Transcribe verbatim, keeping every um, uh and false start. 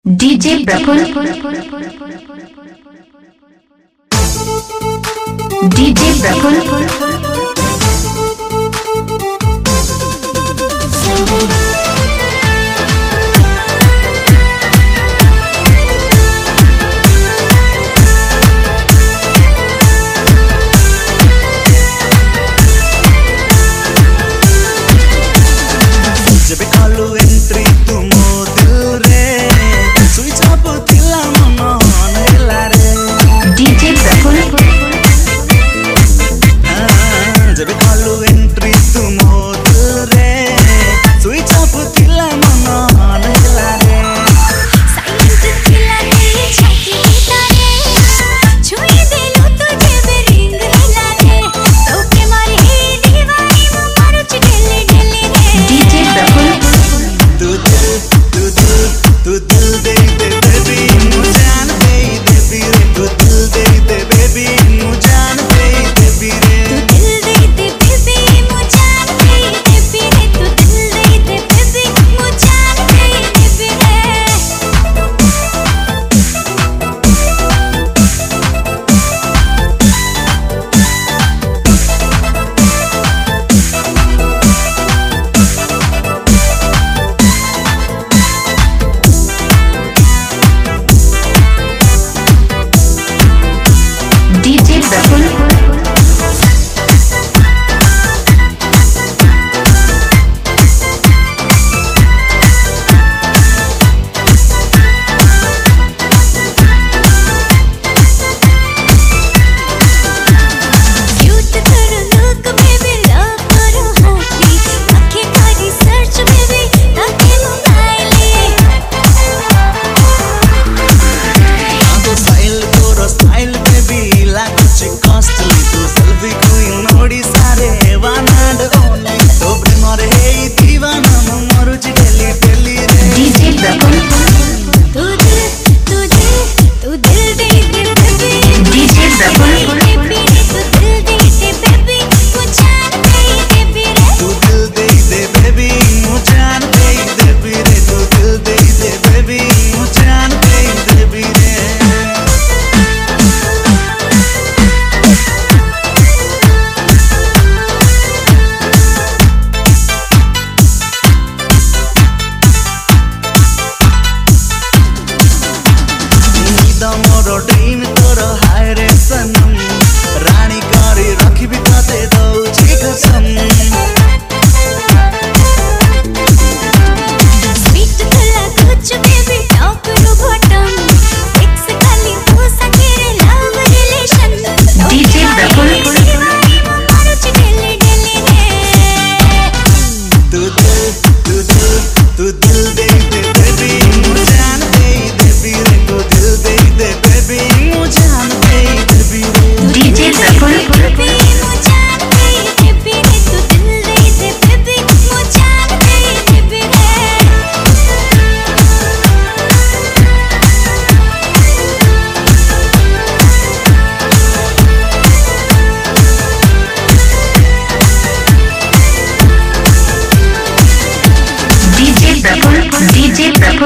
DJ Praful DJ Praful जब Kalu entry तुम दिल रे स्विच ऑफ दिला मन हेला रे डीजे प्रफुल्ल जब कालू एंट्री तुम दिल रे स्विच ऑफ दिला मन हेला रे साइलेंट दिला रे छाती तारे छुई देलू तुझे बेरिंग हिला रे तो के मारे दीवानी मो मारो चिकेले ढेले रे डीजे प्रफुल्ल तू दिल तू दिल तू दिल दे दे बेबी मु जान दे दे रे तू दिल दे दे बेबी मु जान दे दे रे तू दिल दे दे बेबी मु जान दे दे रे तू दिल दे दे बेबी मु जान दे दे रे डीजे प्रफुल्ल क्यूट करो लुक बेबी लव करो हाथी आंखें करी सर्च बेबी ताके मोबाइल तो स्टाइल तोरो स्टाइल बेबी लाଗୁଛି कॉस्टली तू सेल्फी क्वीन ओडिसा रे वानाड ओनली तो प्रेमरे हेई दीवाना मु मरुची डेली डेली रे डीजे प्रफुल्ल तू दिल तू दिल तू दिल दे दे बेबी डीजे प्रफुल्ल बेबी तू दिल दे दे बेबी मु जान दे दे रे तू दिल दे दे बेबी मु जान दे दे रे तू दिल दे दे बेबी मु जान दे दे रे मोर ड्रीम